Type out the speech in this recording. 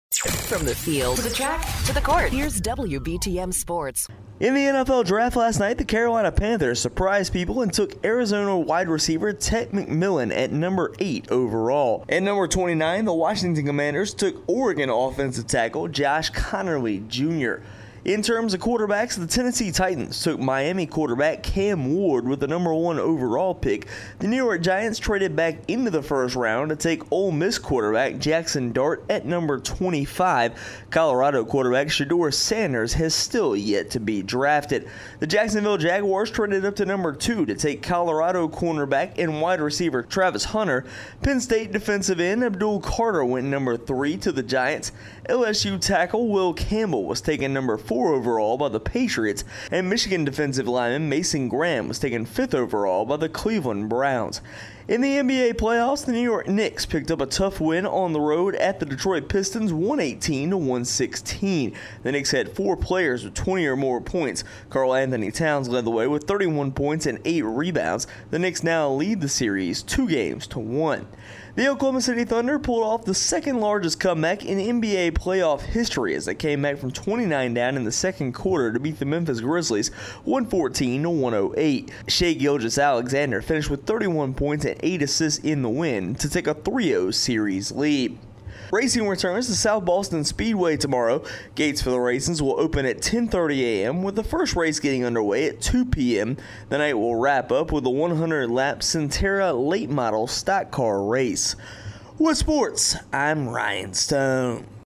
From the field to the track to the court, here's WBTM Sports. In the NFL Draft last night, the Carolina Panthers surprised people and took Arizona wide receiver Ted McMillan at number 8 overall. At number 29, the Washington Commanders took Oregon offensive tackle Josh Conerly Jr. In terms of quarterbacks, the Tennessee Titans took Miami quarterback Cam Ward with the number 1 overall pick. The New York Giants traded back into the first round to take Ole Miss quarterback Jackson Dart at number 25. Colorado quarterback Shedeur Sanders has still yet to be drafted. The Jacksonville Jaguars traded up to number 2 to take Colorado cornerback and wide receiver Travis Hunter. Penn State defensive end Abdul Carter went number 3 to the Giants. LSU tackle Will Campbell was taken number 4 overall by the Patriots, and Michigan defensive lineman Mason Graham was taken 5th overall by the Cleveland Browns. In the NBA playoffs, the New York Knicks picked up a tough win on the road at the Detroit Pistons, 118-116. The Knicks had 4 players with 20 or more points. Karl Anthony Towns led the way with 31 points and 8 rebounds. The Knicks now lead the series 2-1. The Oklahoma City Thunder pulled off the second largest comeback in NBA playoff history as they came back from 29 down in the second quarter to beat the Memphis Grizzlies 114-108. Shai Gilgeous-Alexander finished with 31 points and 8 assists in the win to take a 3-0 series lead. Racing returns to South Boston Speedway tomorrow. Gates for the races will open at 10:30 a.m. with the first race getting underway at 2 p.m. The night will wrap up with a 100-lap Centera late model stock car race. With sports, I'm Ryan Stone.